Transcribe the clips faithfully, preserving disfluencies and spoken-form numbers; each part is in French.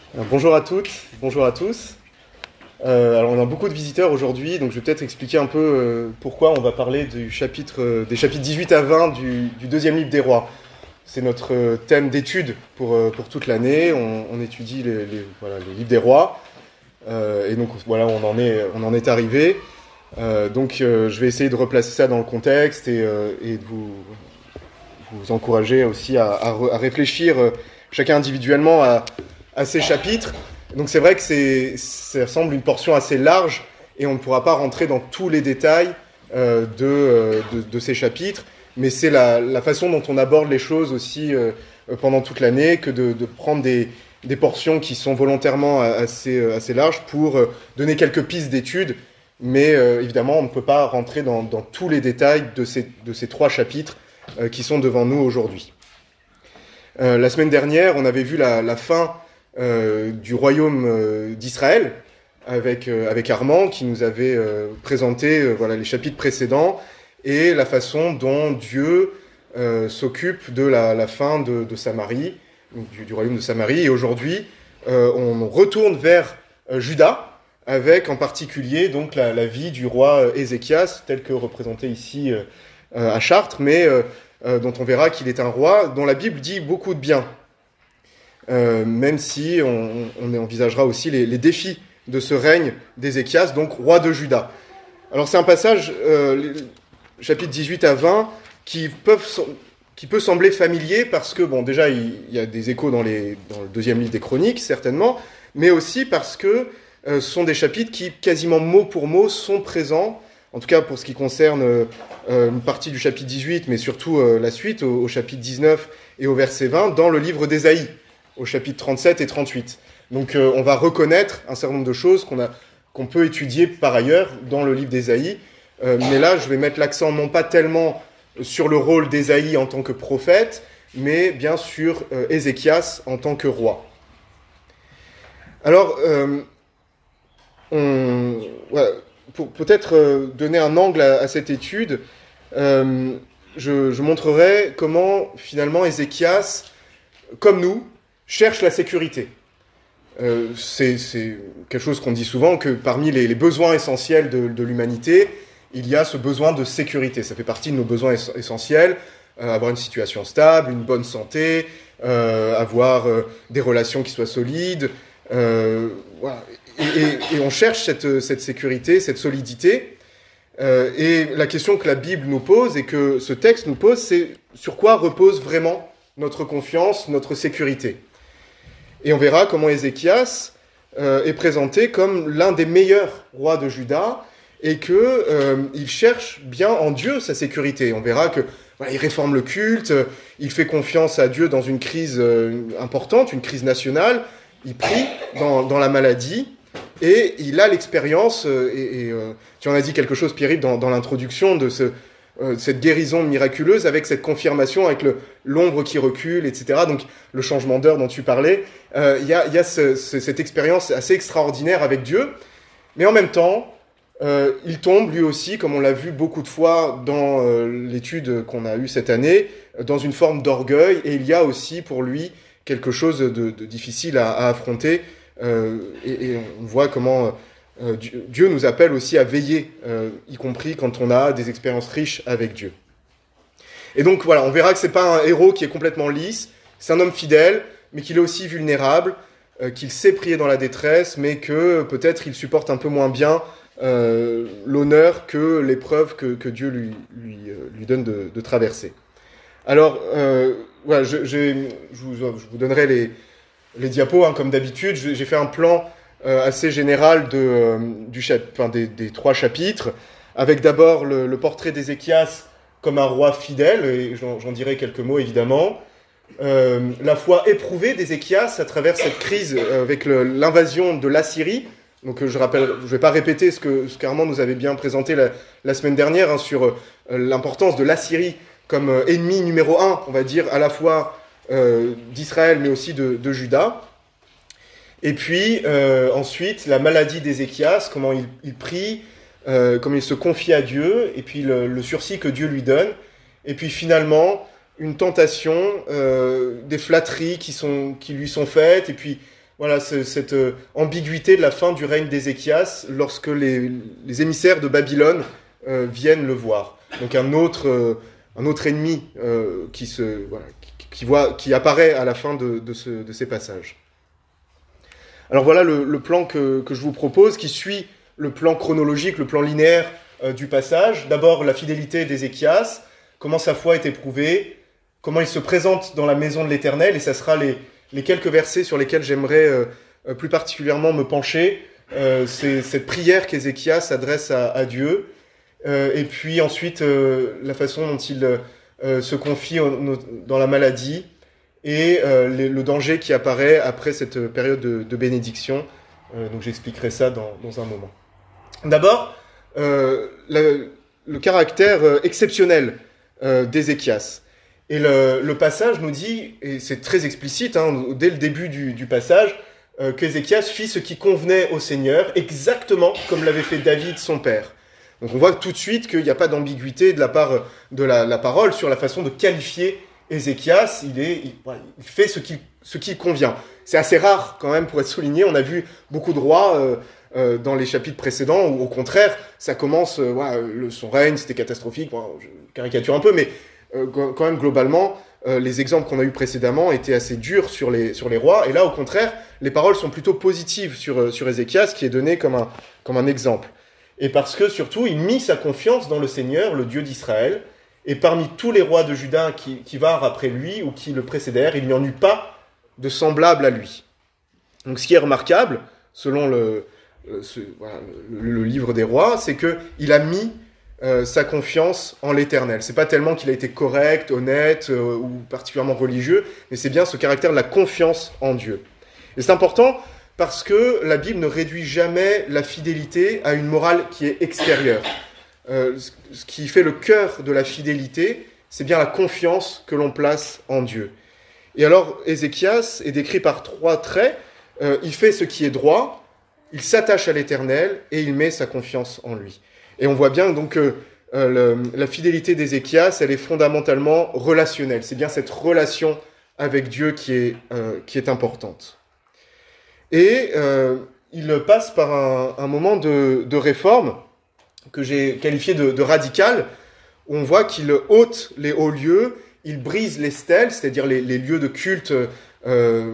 Alors, bonjour à toutes, bonjour à tous. Euh, alors on a beaucoup de visiteurs aujourd'hui, donc je vais peut-être expliquer un peu euh, pourquoi on va parler du chapitre, euh, des chapitres dix-huit à vingt du, du deuxième livre des rois. C'est notre euh, thème d'étude pour, euh, pour toute l'année. On, on étudie les, les, voilà, les livres des rois. Euh, et donc voilà, on en est, on en est arrivé. Euh, donc euh, je vais essayer de replacer ça dans le contexte et, euh, et de vous, vous encourager aussi à, à, à réfléchir euh, chacun individuellement à, à ces chapitres. Donc c'est vrai que c'est, ça semble une portion assez large et on ne pourra pas rentrer dans tous les détails euh, de, euh, de, de ces chapitres, mais c'est la, la façon dont on aborde les choses aussi euh, pendant toute l'année que de, de prendre des, des portions qui sont volontairement assez, assez larges pour euh, donner quelques pistes d'études, mais euh, évidemment on ne peut pas rentrer dans, dans tous les détails de ces, de ces trois chapitres euh, qui sont devant nous aujourd'hui. Euh, la semaine dernière, on avait vu la, la fin Euh, du royaume euh, d'Israël avec, euh, avec Armand qui nous avait euh, présenté euh, voilà, les chapitres précédents et la façon dont Dieu euh, s'occupe de la, la fin de, de Samarie, du, du royaume de Samarie. Et aujourd'hui, euh, on retourne vers euh, Juda avec en particulier donc, la, la vie du roi euh, Ézéchias, tel que représenté ici euh, euh, à Chartres, mais euh, euh, dont on verra qu'il est un roi dont la Bible dit beaucoup de bien. Euh, même si on, on envisagera aussi les, les défis de ce règne d'Ézéchias, donc roi de Juda. Alors c'est un passage, euh, chapitre dix-huit à vingt, qui, peuvent, qui peut sembler familier parce que, bon, déjà, il, il y a des échos dans, les, dans le deuxième livre des Chroniques, certainement, mais aussi parce que euh, ce sont des chapitres qui, quasiment mot pour mot, sont présents, en tout cas pour ce qui concerne euh, une partie du chapitre dix-huit, mais surtout euh, la suite, au, au chapitre dix-neuf et au verset vingt, dans le livre d'Ésaïe, au chapitre trente-sept et trente-huit. Donc euh, on va reconnaître un certain nombre de choses qu'on, a, qu'on peut étudier par ailleurs dans le livre d'Ésaïe. Euh, mais là, je vais mettre l'accent non pas tellement sur le rôle d'Ésaïe en tant que prophète, mais bien sur euh, Ézéchias en tant que roi. Alors, euh, on, voilà, pour peut-être euh, donner un angle à, à cette étude, euh, je, je montrerai comment finalement Ézéchias, comme nous, cherche la sécurité. Euh, c'est, c'est quelque chose qu'on dit souvent, que parmi les, les besoins essentiels de, de l'humanité, il y a ce besoin de sécurité. Ça fait partie de nos besoins es- essentiels, euh, avoir une situation stable, une bonne santé, euh, avoir euh, des relations qui soient solides. Euh, voilà. et, et, et on cherche cette, cette sécurité, cette solidité. Euh, et la question que la Bible nous pose et que ce texte nous pose, c'est sur quoi repose vraiment notre confiance, notre sécurité. Et on verra comment Ézéchias euh, est présenté comme l'un des meilleurs rois de Juda et qu'il euh, cherche bien en Dieu sa sécurité. On verra que voilà, il réforme le culte, il fait confiance à Dieu dans une crise euh, importante, une crise nationale, il prie dans, dans la maladie et il a l'expérience, euh, et, et euh, tu en as dit quelque chose, Pierre-Yves, dans, dans l'introduction de ce... cette guérison miraculeuse avec cette confirmation, avec le, l'ombre qui recule, et cetera. Donc le changement d'heure dont tu parlais, il euh, y a, y a ce, ce, cette expérience assez extraordinaire avec Dieu, mais en même temps, euh, il tombe lui aussi, comme on l'a vu beaucoup de fois dans euh, l'étude qu'on a eue cette année, dans une forme d'orgueil, et il y a aussi pour lui quelque chose de, de difficile à, à affronter, euh, et, et on voit comment... Euh, Dieu nous appelle aussi à veiller, euh, y compris quand on a des expériences riches avec Dieu. Et donc voilà, on verra que c'est pas un héros qui est complètement lisse, c'est un homme fidèle, mais qu'il est aussi vulnérable, euh, qu'il sait prier dans la détresse, mais que peut-être il supporte un peu moins bien euh, l'honneur que l'épreuve que, que Dieu lui, lui, euh, lui donne de, de traverser. Alors, euh, voilà, je, j'ai, je, vous, je vous donnerai les, les diapos, hein, comme d'habitude. J'ai, j'ai fait un plan Euh, assez général de, euh, du chap- enfin, des, des trois chapitres, avec d'abord le, le portrait d'Ézéchias comme un roi fidèle, et j'en, j'en dirai quelques mots évidemment, euh, la foi éprouvée d'Ézéchias à travers cette crise euh, avec le, l'invasion de l'Assyrie. Donc euh, je rappelle, je ne vais pas répéter ce que ce qu'Armand nous avait bien présenté la, la semaine dernière hein, sur euh, l'importance de l'Assyrie comme euh, ennemi numéro un, on va dire, à la fois euh, d'Israël mais aussi de, de Juda. Et puis, euh, ensuite, la maladie d'Ézéchias, comment il, il prie, euh, comment il se confie à Dieu, et puis le, le sursis que Dieu lui donne. Et puis finalement, une tentation, euh, des flatteries qui, sont, qui lui sont faites, et puis voilà, ce, cette euh, ambiguïté de la fin du règne d'Ézéchias lorsque les, les émissaires de Babylone euh, viennent le voir. Donc un autre, euh, un autre ennemi euh, qui, se, voilà, qui, qui, voit, qui apparaît à la fin de, de, ce, de ces passages. Alors voilà le, le plan que, que je vous propose, qui suit le plan chronologique, le plan linéaire euh, du passage. D'abord, la fidélité d'Ézéchias, comment sa foi est éprouvée, comment il se présente dans la maison de l'Éternel, et ça sera les, les quelques versets sur lesquels j'aimerais euh, plus particulièrement me pencher. Euh, c'est cette prière qu'Ézéchias adresse à, à Dieu, euh, et puis ensuite euh, la façon dont il euh, se confie au, dans la maladie, et euh, les, le danger qui apparaît après cette période de, de bénédiction. Euh, donc j'expliquerai ça dans, dans un moment. D'abord, euh, le, le caractère euh, exceptionnel euh, d'Ézéchias. Et le, le passage nous dit, et c'est très explicite, hein, dès le début du, du passage, euh, qu'Ézéchias fit ce qui convenait au Seigneur, exactement comme l'avait fait David, son père. Donc on voit tout de suite qu'il n'y a pas d'ambiguïté de la part de la, la parole sur la façon de qualifier Ézéchias. Il, est, il, voilà, il fait ce qui, ce qui convient. C'est assez rare quand même pour être souligné. On a vu beaucoup de rois euh, euh, dans les chapitres précédents où au contraire, ça commence, euh, voilà, le, son règne, c'était catastrophique. Bon, je caricature un peu, mais euh, quand même globalement, euh, les exemples qu'on a eus précédemment étaient assez durs sur les, sur les rois. Et là, au contraire, les paroles sont plutôt positives sur, sur Ézéchias, qui est donné comme un, comme un exemple. Et parce que surtout, il mit sa confiance dans le Seigneur, le Dieu d'Israël. Et parmi tous les rois de Juda qui, qui vinrent après lui ou qui le précédèrent, il n'y en eut pas de semblable à lui. Donc ce qui est remarquable, selon le, le, ce, voilà, le, le livre des rois, c'est qu'il a mis euh, sa confiance en l'Éternel. C'est pas tellement qu'il a été correct, honnête euh, ou particulièrement religieux, mais c'est bien ce caractère de la confiance en Dieu. Et c'est important parce que la Bible ne réduit jamais la fidélité à une morale qui est extérieure. Euh, ce qui fait le cœur de la fidélité, c'est bien la confiance que l'on place en Dieu. Et alors, Ézéchias est décrit par trois traits. Euh, il fait ce qui est droit, il s'attache à l'Éternel et il met sa confiance en lui. Et on voit bien donc que euh, le, la fidélité d'Ézéchias, elle est fondamentalement relationnelle. C'est bien cette relation avec Dieu qui est, euh, qui est importante. Et euh, il passe par un, un moment de, de réforme que j'ai qualifié de, de radical, où on voit qu'il ôte les hauts lieux, il brise les stèles, c'est-à-dire les, les lieux de culte euh,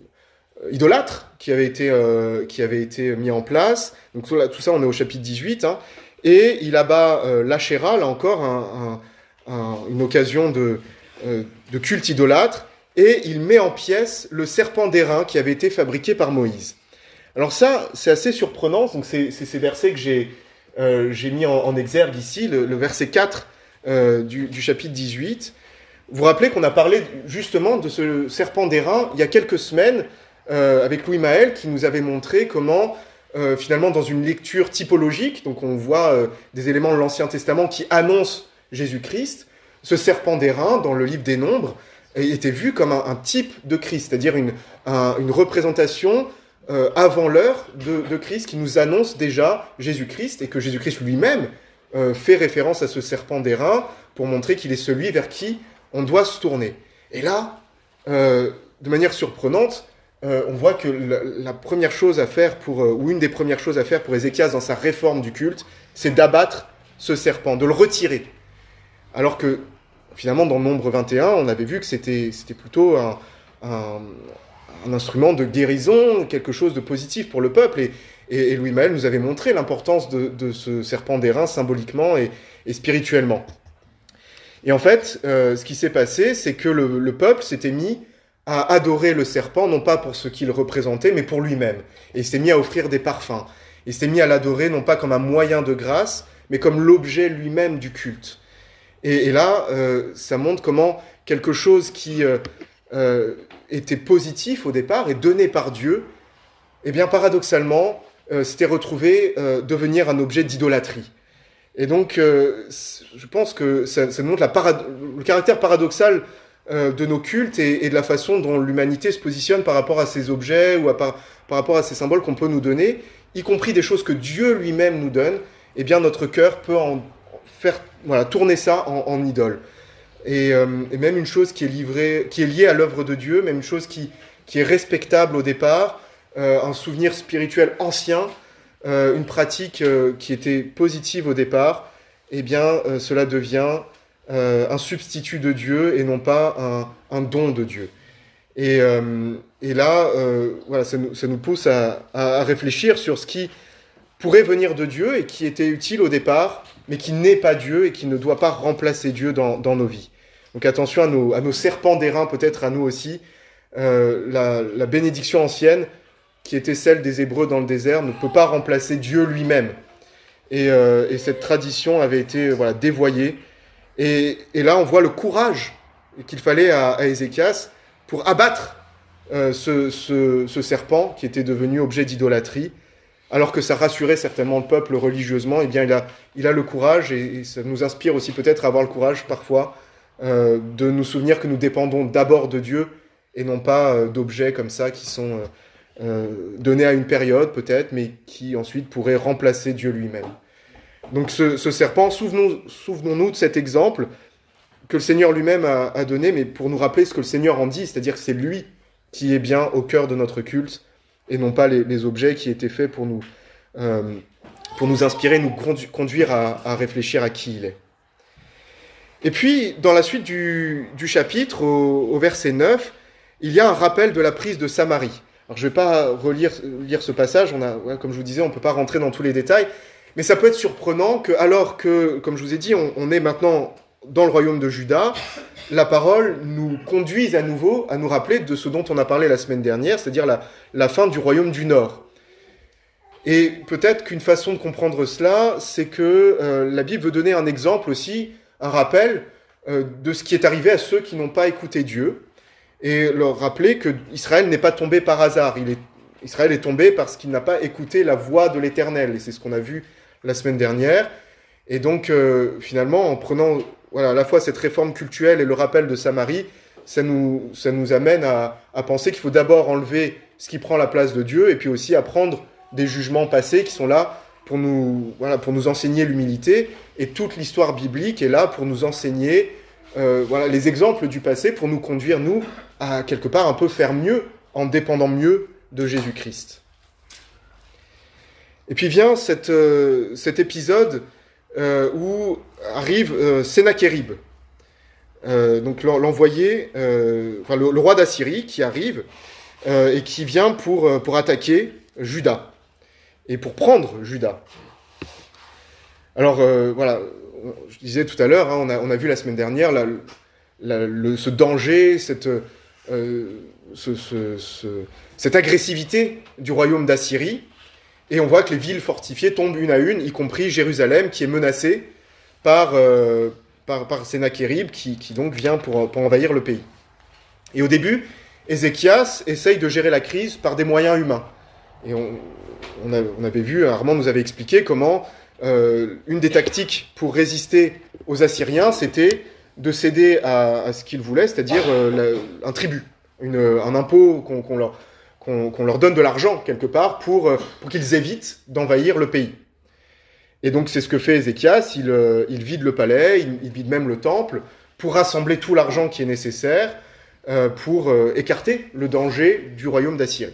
idolâtres qui avaient été, euh, qui avaient été mis en place. Donc tout, là, tout ça, on est au chapitre dix-huit. Hein, et il abat euh, l'Achéra, là encore, un, un, un, une occasion de, euh, de culte idolâtre, et il met en pièces le serpent d'airain qui avait été fabriqué par Moïse. Alors ça, c'est assez surprenant, donc c'est, c'est ces versets que j'ai, euh, j'ai mis en, en exergue ici, le, le verset quatre euh, du, du chapitre dix-huit. Vous vous rappelez qu'on a parlé justement de ce serpent d'airain il y a quelques semaines euh, avec Louis Maël qui nous avait montré comment euh, finalement dans une lecture typologique, donc on voit euh, des éléments de l'Ancien Testament qui annoncent Jésus-Christ, ce serpent d'airain dans le livre des Nombres était vu comme un, un type de Christ, c'est-à-dire une, un, une représentation euh, avant l'heure de, de Christ qui nous annonce déjà Jésus-Christ et que Jésus-Christ lui-même euh, fait référence à ce serpent d'airain pour montrer qu'il est celui vers qui on doit se tourner. Et là, euh, de manière surprenante, euh, on voit que la, la première chose à faire pour, euh, ou une des premières choses à faire pour Ézéchias dans sa réforme du culte, c'est d'abattre ce serpent, de le retirer. Alors que finalement, dans Nombre vingt et un, on avait vu que c'était, c'était plutôt un, un, un instrument de guérison, quelque chose de positif pour le peuple. Et, et, et Louis Maël nous avait montré l'importance de, de ce serpent d'airain symboliquement et, et spirituellement. Et en fait, euh, ce qui s'est passé, c'est que le, le peuple s'était mis à adorer le serpent, non pas pour ce qu'il représentait, mais pour lui-même. Et il s'est mis à offrir des parfums. Il s'est mis à l'adorer, non pas comme un moyen de grâce, mais comme l'objet lui-même du culte. Et, et là, euh, ça montre comment quelque chose qui euh, euh, était positif au départ et donné par Dieu, eh bien paradoxalement, euh, s'était retrouvé euh, devenir un objet d'idolâtrie. Et donc, euh, je pense que ça, ça montre la parad- le caractère paradoxal euh, de nos cultes et, et de la façon dont l'humanité se positionne par rapport à ces objets ou à par, par rapport à ces symboles qu'on peut nous donner, y compris des choses que Dieu lui-même nous donne. Eh bien, notre cœur peut en faire voilà, tourner ça en, en idole. Et, euh, et même une chose qui est livrée, qui est liée à l'œuvre de Dieu, même une chose qui, qui est respectable au départ, euh, un souvenir spirituel ancien, euh, une pratique euh, qui était positive au départ, eh bien, euh, cela devient euh, un substitut de Dieu et non pas un, un don de Dieu. Et, euh, et là, euh, voilà, ça nous, ça nous pousse à, à, à réfléchir sur ce qui pourrait venir de Dieu et qui était utile au départ, mais qui n'est pas Dieu et qui ne doit pas remplacer Dieu dans, dans nos vies. Donc attention à nos, à nos serpents d'airain, peut-être à nous aussi. Euh, la, la bénédiction ancienne, qui était celle des Hébreux dans le désert, ne peut pas remplacer Dieu lui-même. Et, euh, et cette tradition avait été voilà, dévoyée. Et, et là, on voit le courage qu'il fallait à, à Ézéchias pour abattre euh, ce, ce, ce serpent qui était devenu objet d'idolâtrie, alors que ça rassurait certainement le peuple religieusement. Eh bien, il a, il a le courage, et, et ça nous inspire aussi peut-être à avoir le courage parfois euh, de nous souvenir que nous dépendons d'abord de Dieu et non pas euh, d'objets comme ça qui sont euh, euh, donnés à une période peut-être, mais qui ensuite pourraient remplacer Dieu lui-même. Donc ce, ce serpent, souvenons, souvenons-nous de cet exemple que le Seigneur lui-même a, a donné, mais pour nous rappeler ce que le Seigneur en dit, c'est-à-dire que c'est lui qui est bien au cœur de notre culte, et non pas les, les objets qui étaient faits pour nous, euh, pour nous inspirer, nous conduire à, à réfléchir à qui il est. Et puis, dans la suite du, du chapitre, au, au verset neuf, il y a un rappel de la prise de Samarie. Alors, je ne vais pas relire lire ce passage, on a, ouais, comme je vous disais, on ne peut pas rentrer dans tous les détails, mais ça peut être surprenant que, alors que, comme je vous ai dit, on, on est maintenant dans le royaume de Juda, la parole nous conduise à nouveau à nous rappeler de ce dont on a parlé la semaine dernière, c'est-à-dire la, la fin du royaume du Nord. Et peut-être qu'une façon de comprendre cela, c'est que euh, la Bible veut donner un exemple aussi, un rappel euh, de ce qui est arrivé à ceux qui n'ont pas écouté Dieu, et leur rappeler que Israël n'est pas tombé par hasard. Il est, Israël est tombé parce qu'il n'a pas écouté la voix de l'Éternel, et c'est ce qu'on a vu la semaine dernière. Et donc, euh, finalement, en prenant voilà, à la fois cette réforme cultuelle et le rappel de Samarie, ça nous, ça nous amène à, à penser qu'il faut d'abord enlever ce qui prend la place de Dieu, et puis aussi apprendre des jugements passés qui sont là pour nous, voilà, pour nous enseigner l'humilité, et toute l'histoire biblique est là pour nous enseigner euh, voilà, les exemples du passé, pour nous conduire, nous, à quelque part un peu faire mieux, en dépendant mieux de Jésus-Christ. Et puis vient cette, euh, cet épisode euh, où arrive euh, Sennachérib, euh, donc l'envoyé, euh, enfin, le, le roi d'Assyrie qui arrive euh, et qui vient pour, pour attaquer Juda et pour prendre Juda. Alors euh, voilà, je disais tout à l'heure, hein, on, a, on a vu la semaine dernière la, la, le, ce danger, cette, euh, ce, ce, ce, cette agressivité du royaume d'Assyrie. Et on voit que les villes fortifiées tombent une à une, y compris Jérusalem, qui est menacée par, euh, par, par Sennachérib, qui, qui donc vient pour, pour envahir le pays. Et au début, Ézéchias essaye de gérer la crise par des moyens humains. Et on, on, a, on avait vu, Armand nous avait expliqué comment euh, une des tactiques pour résister aux Assyriens, c'était de céder à, à ce qu'ils voulaient, c'est-à-dire euh, la, un tribut, une, un impôt qu'on, qu'on leur... Qu'on, qu'on leur donne de l'argent, quelque part, pour, pour qu'ils évitent d'envahir le pays. Et donc, c'est ce que fait Ézéchias, il, il vide le palais, il, il vide même le temple, pour rassembler tout l'argent qui est nécessaire, euh, pour euh, écarter le danger du royaume d'Assyrie.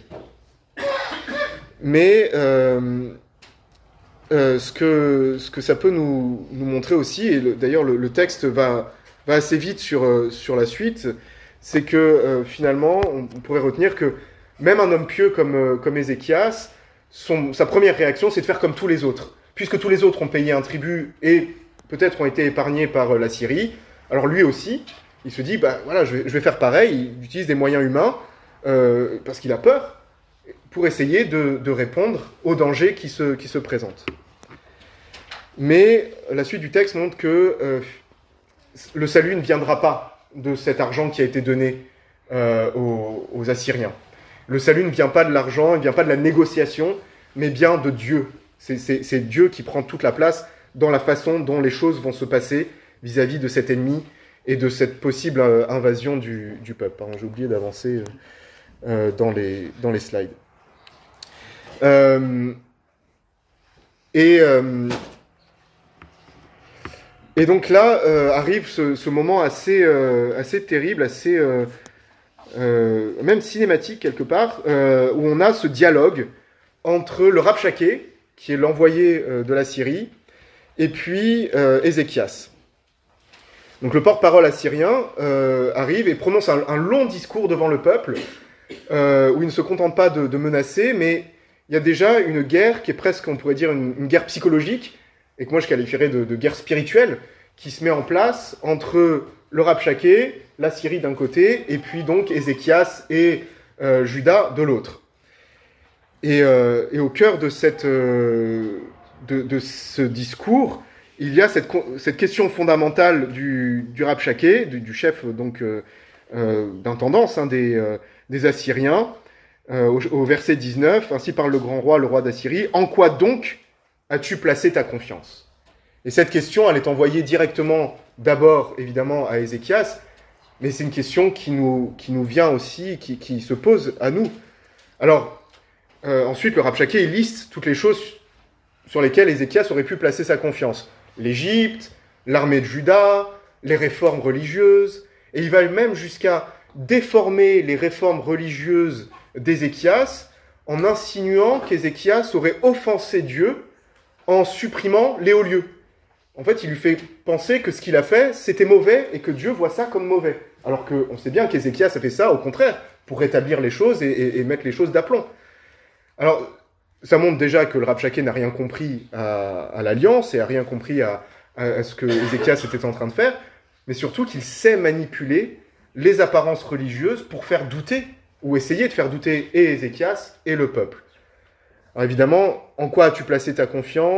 Mais euh, euh, ce, que, ce que ça peut nous, nous montrer aussi, et le, d'ailleurs le, le texte va, va assez vite sur, sur la suite, c'est que euh, finalement, on, on pourrait retenir que même un homme pieux comme, comme Ézéchias, son, sa première réaction, c'est de faire comme tous les autres. Puisque tous les autres ont payé un tribut et peut-être ont été épargnés par la Syrie, alors lui aussi, il se dit, bah, voilà, je, vais, je vais faire pareil, il utilise des moyens humains, euh, parce qu'il a peur, pour essayer de, de répondre aux dangers qui se, qui se présentent. Mais la suite du texte montre que euh, le salut ne viendra pas de cet argent qui a été donné euh, aux, aux Assyriens. Le salut ne vient pas de l'argent, il ne vient pas de la négociation, mais bien de Dieu. C'est, c'est, c'est Dieu qui prend toute la place dans la façon dont les choses vont se passer vis-à-vis de cet ennemi et de cette possible euh, invasion du, du peuple. Pardon, j'ai oublié d'avancer euh, dans, les, dans les slides. Euh, et, euh, et donc là euh, arrive ce, ce moment assez, euh, assez terrible, assez... Euh, euh, même cinématique quelque part, euh, où on a ce dialogue entre le Rabshakeh, qui est l'envoyé euh, de la Syrie, et puis euh, Ézéchias. Donc le porte-parole assyrien euh, arrive et prononce un, un long discours devant le peuple, euh, où il ne se contente pas de, de menacer, mais il y a déjà une guerre qui est presque, on pourrait dire, une, une guerre psychologique, et que moi je qualifierais de, de guerre spirituelle, qui se met en place entre le Rabshakeh, la Syrie d'un côté, et puis donc Ézéchias et euh, Juda de l'autre. Et, euh, et au cœur de, cette, euh, de, de ce discours, il y a cette, cette question fondamentale du, du Rabshakeh, du, du chef donc euh, euh, d'intendance hein, des, euh, des Assyriens, euh, au, au verset dix-neuf, « Ainsi parle le grand roi, le roi d'Assyrie, en quoi donc as-tu placé ta confiance ?» Et cette question, elle est envoyée directement, d'abord, évidemment, à Ézéchias, mais c'est une question qui nous, qui nous vient aussi, qui, qui se pose à nous. Alors, euh, ensuite, le Rabshakeh, il liste toutes les choses sur lesquelles Ézéchias aurait pu placer sa confiance. L'Égypte, l'armée de Juda, les réformes religieuses, et il va même jusqu'à déformer les réformes religieuses d'Ézéchias en insinuant qu'Ézéchias aurait offensé Dieu en supprimant les hauts lieux. En fait, il lui fait penser que ce qu'il a fait, c'était mauvais et que Dieu voit ça comme mauvais. Alors qu'on sait bien qu'Ézéchias a fait ça, au contraire, pour rétablir les choses et, et, et mettre les choses d'aplomb. Alors, ça montre déjà que le Rabshakeh n'a rien compris à, à l'alliance et n'a rien compris à, à, à ce que Ézéchias était en train de faire, mais surtout qu'il sait manipuler les apparences religieuses pour faire douter, ou essayer de faire douter et Ézéchias et le peuple. Alors évidemment, en quoi as-tu placé ta confiance ?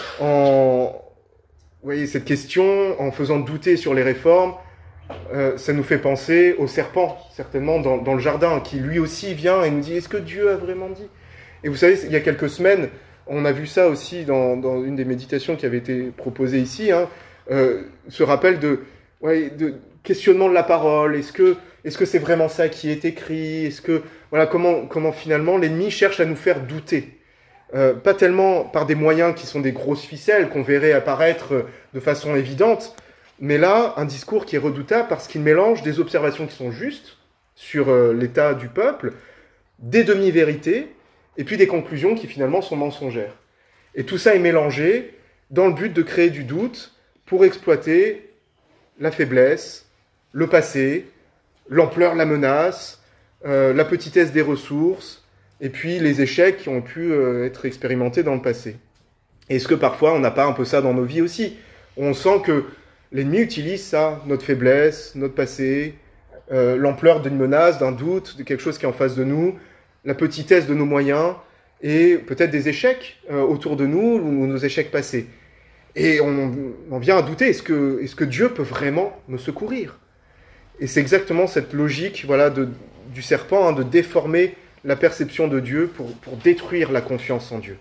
En... Vous voyez, cette question, en faisant douter sur les réformes, euh, ça nous fait penser au serpent, certainement, dans, dans le jardin, qui lui aussi vient et nous dit « Est-ce que Dieu a vraiment dit ?» Et vous savez, il y a quelques semaines, on a vu ça aussi dans, dans une des méditations qui avait été proposée ici, hein, euh, ce rappel de, ouais, de questionnement de la parole. Est-ce que, est-ce que c'est vraiment ça qui est écrit ? Est-ce que, voilà, comment, comment finalement l'ennemi cherche à nous faire douter ? Euh, pas tellement par des moyens qui sont des grosses ficelles qu'on verrait apparaître de façon évidente, mais là, un discours qui est redoutable parce qu'il mélange des observations qui sont justes sur euh, l'état du peuple, des demi-vérités, et puis des conclusions qui finalement sont mensongères. Et tout ça est mélangé dans le but de créer du doute pour exploiter la faiblesse, le passé, l'ampleur de la menace, euh, la petitesse des ressources, et puis les échecs qui ont pu euh, être expérimentés dans le passé. Est-ce que parfois on n'a pas un peu ça dans nos vies aussi ? On sent que l'ennemi utilise ça, notre faiblesse, notre passé, euh, l'ampleur d'une menace, d'un doute, de quelque chose qui est en face de nous, la petitesse de nos moyens, et peut-être des échecs euh, autour de nous, ou nos échecs passés. Et on, on vient à douter, est-ce que, est-ce que Dieu peut vraiment me secourir ? Et c'est exactement cette logique voilà, de, du serpent, hein, de déformer la perception de Dieu pour, pour détruire la confiance en Dieu.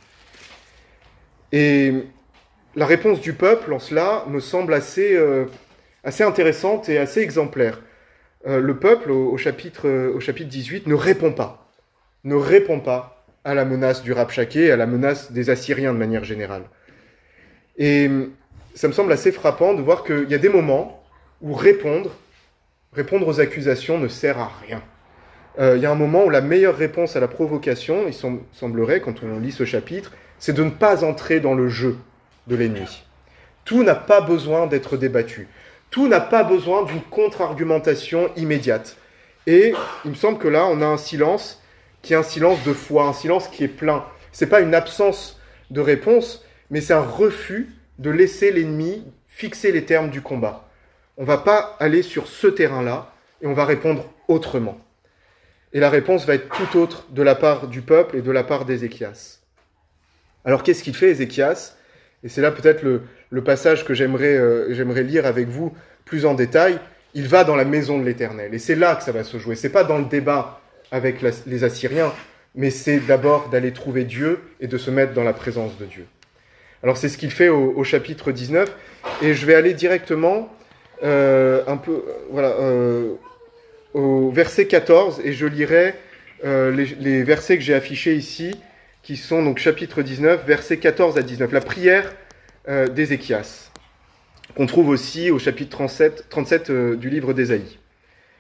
Et la réponse du peuple en cela me semble assez, euh, assez intéressante et assez exemplaire. Euh, le peuple, au, au, chapitre, au chapitre dix-huit, ne répond pas. ne répond pas à la menace du Rabshakeh, à la menace des Assyriens de manière générale. Et ça me semble assez frappant de voir qu'il y a des moments où répondre, répondre aux accusations ne sert à rien. Euh, il y a un moment où la meilleure réponse à la provocation, il semblerait, quand on lit ce chapitre, c'est de ne pas entrer dans le jeu de l'ennemi. Tout n'a pas besoin d'être débattu. Tout n'a pas besoin d'une contre-argumentation immédiate. Et il me semble que là, on a un silence qui est un silence de foi, un silence qui est plein. Ce n'est pas une absence de réponse, mais c'est un refus de laisser l'ennemi fixer les termes du combat. On ne va pas aller sur ce terrain-là et on va répondre autrement. Et la réponse va être tout autre de la part du peuple et de la part d'Ézéchias. Alors qu'est-ce qu'il fait Ézéchias ? Et c'est là peut-être le, le passage que j'aimerais, euh, j'aimerais lire avec vous plus en détail. Il va dans la maison de l'Éternel. Et c'est là que ça va se jouer. Ce n'est pas dans le débat avec la, les Assyriens, mais c'est d'abord d'aller trouver Dieu et de se mettre dans la présence de Dieu. Alors c'est ce qu'il fait au, au chapitre dix-neuf. Et je vais aller directement euh, un peu, euh, voilà, euh, au verset quatorze. Et je lirai euh, les, les versets que j'ai affichés ici, qui sont donc chapitre dix-neuf, versets quatorze à dix-neuf. La prière euh, d'Ézéchias, qu'on trouve aussi au chapitre trente-sept, trente-sept euh, du livre d'Ésaïe.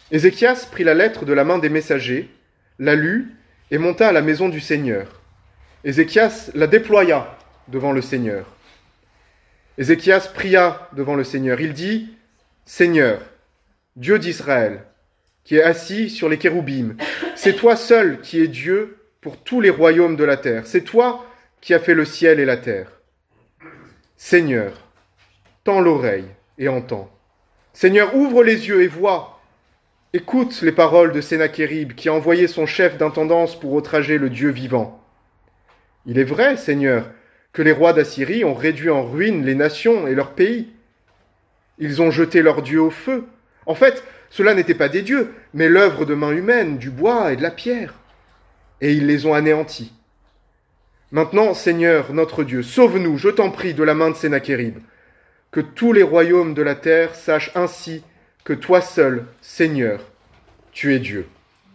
Ézéchias prit la lettre de la main des messagers, la lut et monta à la maison du Seigneur. Ézéchias la déploya devant le Seigneur. Ézéchias pria devant le Seigneur. Il dit, « Seigneur, Dieu d'Israël, qui est assis sur les kéroubim, c'est toi seul qui es Dieu pour tous les royaumes de la terre. C'est toi qui as fait le ciel et la terre. Seigneur, tends l'oreille et entends. Seigneur, ouvre les yeux et vois. Écoute les paroles de Sennachérib, qui a envoyé son chef d'intendance pour outrager le Dieu vivant. Il est vrai, Seigneur, que les rois d'Assyrie ont réduit en ruine les nations et leurs pays. Ils ont jeté leurs dieux au feu. En fait, cela n'était pas des dieux, mais l'œuvre de mains humaines, du bois et de la pierre. Et ils les ont anéantis. Maintenant, Seigneur, notre Dieu, sauve-nous, je t'en prie, de la main de Sennachérib. Que tous les royaumes de la terre sachent ainsi que toi seul, Seigneur, tu es Dieu.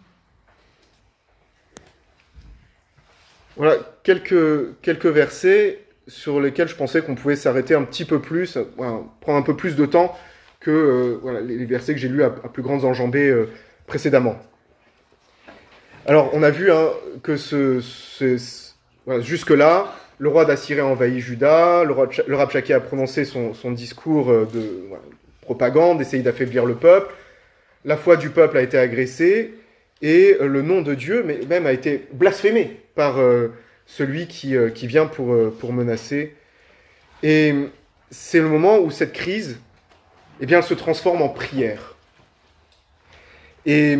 Voilà quelques, quelques versets sur lesquels je pensais qu'on pouvait s'arrêter un petit peu plus, voilà, prendre un peu plus de temps que euh, voilà, les versets que j'ai lus à, à plus grandes enjambées euh, précédemment. Alors, on a vu hein, que ce, ce, ce, voilà, jusque-là, le roi d'Assyrie a envahi Juda, le, roi, le Rabshakeh a prononcé son, son discours de voilà, propagande, essayé d'affaiblir le peuple, la foi du peuple a été agressée, et le nom de Dieu mais même a été blasphémé par euh, celui qui, euh, qui vient pour, euh, pour menacer. Et c'est le moment où cette crise eh bien, se transforme en prière. Et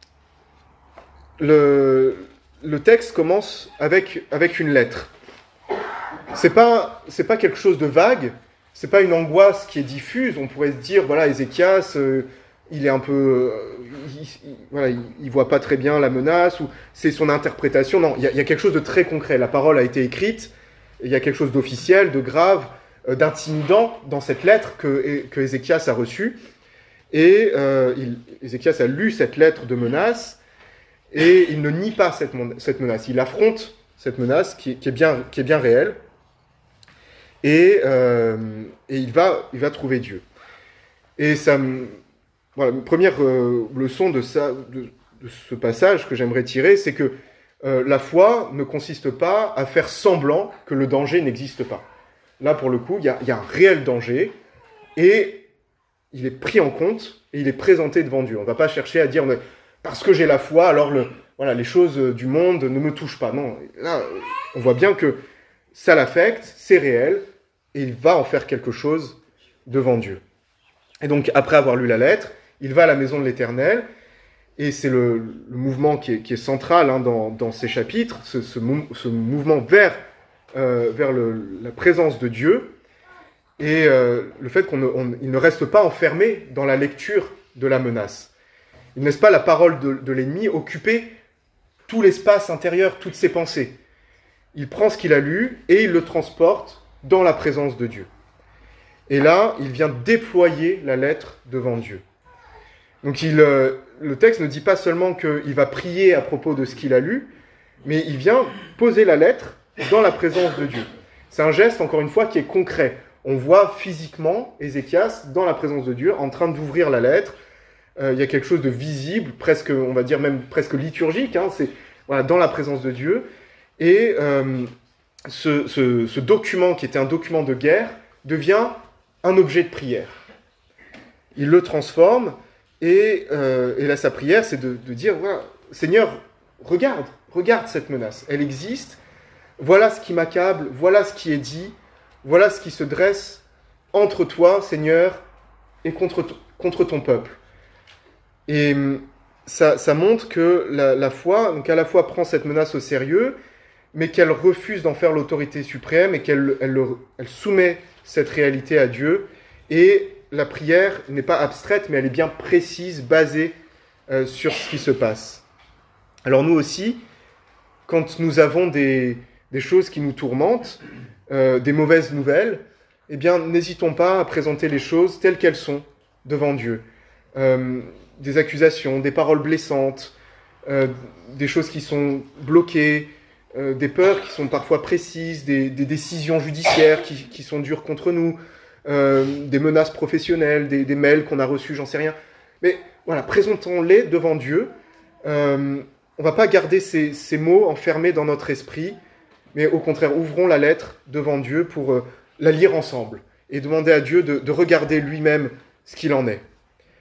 le, le texte commence avec, avec une lettre. C'est pas, c'est pas quelque chose de vague, c'est pas une angoisse qui est diffuse. On pourrait se dire, voilà, Ézéchias, euh, il est un peu, euh, il, il, voilà, il, il voit pas très bien la menace, ou c'est son interprétation. Non, il y, a, il y a quelque chose de très concret. La parole a été écrite, il y a quelque chose d'officiel, de grave, euh, d'intimidant dans cette lettre que, que Ézéchias a reçue. Et euh, il, Ézéchias a lu cette lettre de menace, et il ne nie pas cette, cette menace. Il affronte cette menace qui, qui, est, bien, qui est bien réelle. Et, euh, et il, va, il va trouver Dieu. Et ça, voilà, une première euh, leçon de, ça, de, de ce passage que j'aimerais tirer, c'est que euh, la foi ne consiste pas à faire semblant que le danger n'existe pas. Là, pour le coup, il y a, il y a un réel danger, et il est pris en compte, et il est présenté devant Dieu. On ne va pas chercher à dire, mais, parce que j'ai la foi, alors le, voilà, les choses du monde ne me touchent pas. Non, là, on voit bien que ça l'affecte, c'est réel, et il va en faire quelque chose devant Dieu. Et donc, après avoir lu la lettre, il va à la maison de l'Éternel, et c'est le, le mouvement qui est, qui est central hein, dans, dans ces chapitres, ce, ce, mou, ce mouvement vers, euh, vers le, la présence de Dieu, et euh, le fait qu'il ne, ne reste pas enfermé dans la lecture de la menace. Il ne laisse pas la parole de, de l'ennemi occuper tout l'espace intérieur, toutes ses pensées. Il prend ce qu'il a lu et il le transporte dans la présence de Dieu. Et là, il vient déployer la lettre devant Dieu. Donc il, euh, le texte ne dit pas seulement qu'il va prier à propos de ce qu'il a lu, mais il vient poser la lettre dans la présence de Dieu. C'est un geste, encore une fois, qui est concret. On voit physiquement Ézéchias dans la présence de Dieu, en train d'ouvrir la lettre. Euh, il y a quelque chose de visible, presque, on va dire même presque liturgique. Hein, c'est voilà, dans la présence de Dieu. Et euh, ce, ce, ce document, qui était un document de guerre, devient un objet de prière. Il le transforme, et, euh, et là, sa prière, c'est de, de dire, voilà, Seigneur, regarde, regarde cette menace, elle existe, voilà ce qui m'accable, voilà ce qui est dit, voilà ce qui se dresse entre toi, Seigneur, et contre, contre ton peuple. Et ça, ça montre que la, la foi, donc à la fois prend cette menace au sérieux, mais qu'elle refuse d'en faire l'autorité suprême, et qu'elle elle, elle soumet cette réalité à Dieu, et la prière n'est pas abstraite, mais elle est bien précise, basée euh, sur ce qui se passe. Alors nous aussi, quand nous avons des, des choses qui nous tourmentent, euh, des mauvaises nouvelles, eh bien, n'hésitons pas à présenter les choses telles qu'elles sont devant Dieu. Euh, des accusations, des paroles blessantes, euh, des choses qui sont bloquées, euh, des peurs qui sont parfois précises, des, des décisions judiciaires qui, qui sont dures contre nous, Euh, des menaces professionnelles, des, des mails qu'on a reçus, j'en sais rien. Mais voilà, présentons-les devant Dieu. Euh, on ne va pas garder ces, ces mots enfermés dans notre esprit, mais au contraire, ouvrons la lettre devant Dieu pour euh, la lire ensemble et demander à Dieu de, de regarder lui-même ce qu'il en est.